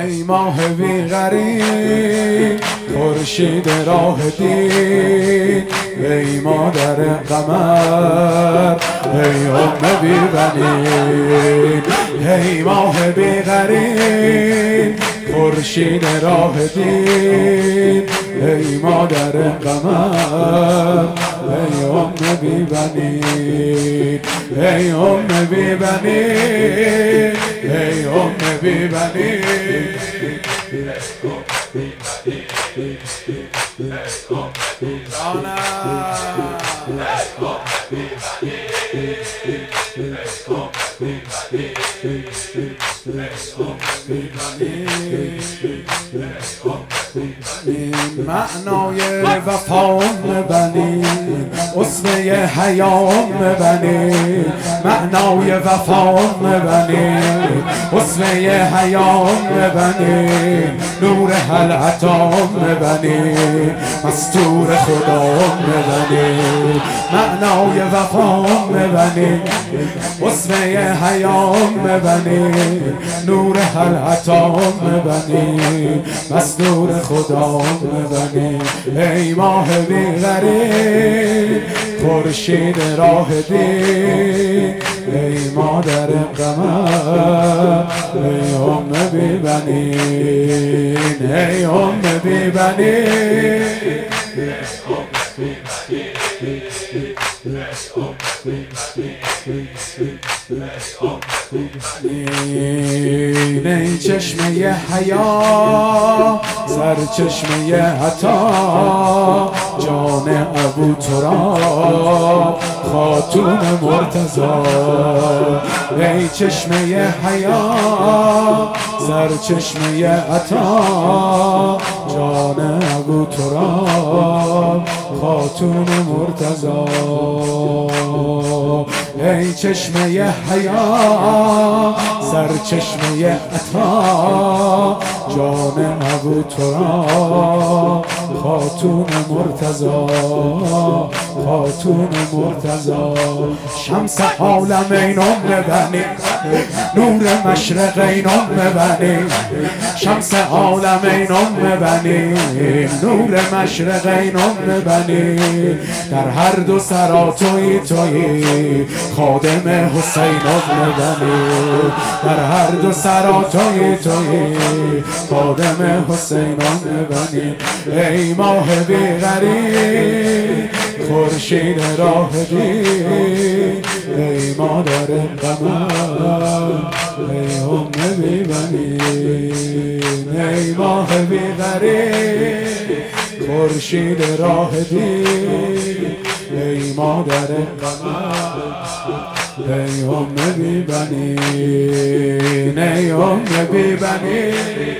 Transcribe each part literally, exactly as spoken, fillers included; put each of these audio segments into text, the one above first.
ای ماه بیغریب خورشید راه دین، ای مادر قمر ای ام بی‌بنین، ای ماه بیغریب خورشید راه دین، ای مادر قمر ای ام بی‌بنین، ای ام بی‌بنین، ای ام بی‌بنین. معنای وفام بنین، اسوه حیام بنین، معنای وفام بنین، اسوه حیام بنین، نور حلعتام بنین، مستور خدام بنین، معنای وفام بنین، اسوه حیام بنین، نور حلعتام بنین، مستور خدام بنین، ای ماه بیغریب خورشید راه دین، ای مادر قمر ای ام بی‌بنین، ای ام بی‌بنین. ای چشمه حیا سرچشمه عطا، جان ابو تراب خاتون مرتضی، ای چشمه حیا سرچشمه عطا، جان ابو تراب خاتون مرتضی، ای چشمه حیا سرچشمه عطا، جان ابو تراب خاتون مرتضی، خاتون مرتضی، شمس عالمین ام بنین، نور مشرقین ام بنین، شمس عالمین ام بنین، نور مشرقین ام بنین، در هر دو سرا تویی تویی خادم حسین ام بنین، در هر دو سرا تویی تویی خادم حسین ام بنین، ای ماه بیغریب خورشید راه دین، ای مادر قمر ای ام بی‌بنین، ای ماه بیغریب خورشید راه دین، ای مادر قمر ای ام بی‌بنین، ای ام بی‌بنین.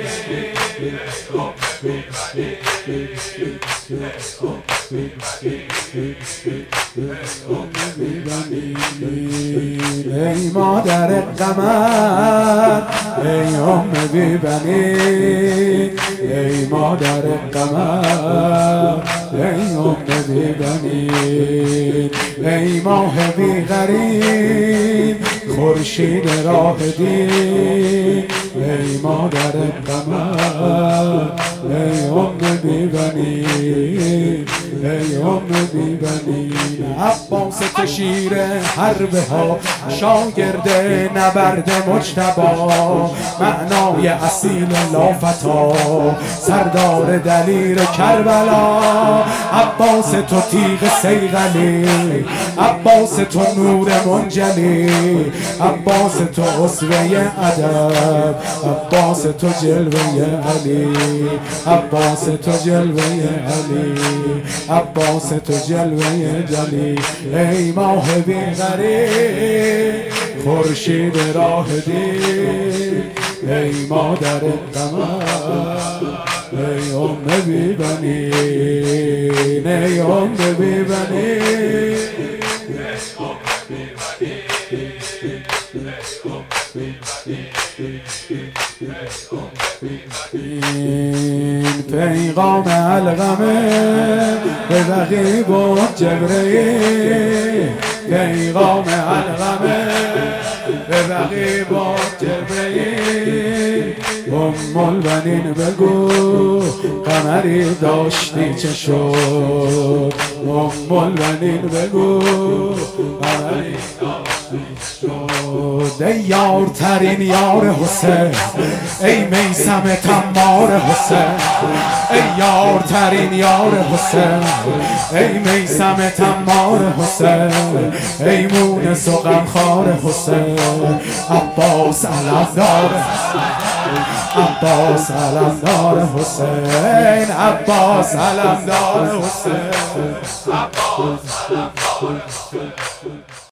ای مادر قمر ای ام بی‌بنین، ای مادر قمر ای ام بی‌بنین، ای ماه بیغریب خورشید راه دین، ای مادر قمر ای ام بی‌بنین، ای ام بی‌بنین. عباس تو شیر حربه ها شاگرد نبرد مجتبی، معنای اصیل لافتا سردار دلیر کربلا، عباس تو تیغ صیقلی، عباس تو نور منجلی، عباس تو اسوه ادب، عباس تو جلوه علی، عباس تو جلوه علی، عباس تو جلوه جلی، ای ماه بیغریب خورشید راه دین، ای مادر قمر ای ام بی‌بنین، ای ام بی‌بنین. این پیغام علقمه به رقیب و جبرئیل، پیغام علقمه به رقیب و جبرئیل، ام البنین بگو قمری داشتی چه شد ام البنین بگو قمری داشتی چه شد ای یارترین یار حسین ای میثم تمار حسین ای یارترین یار حسین ای میثم تمار حسین ای مونس و غمخوار حسین عباس علمدار عباس علمدار حسین عباس علمدار حسین عباس علمدار حسین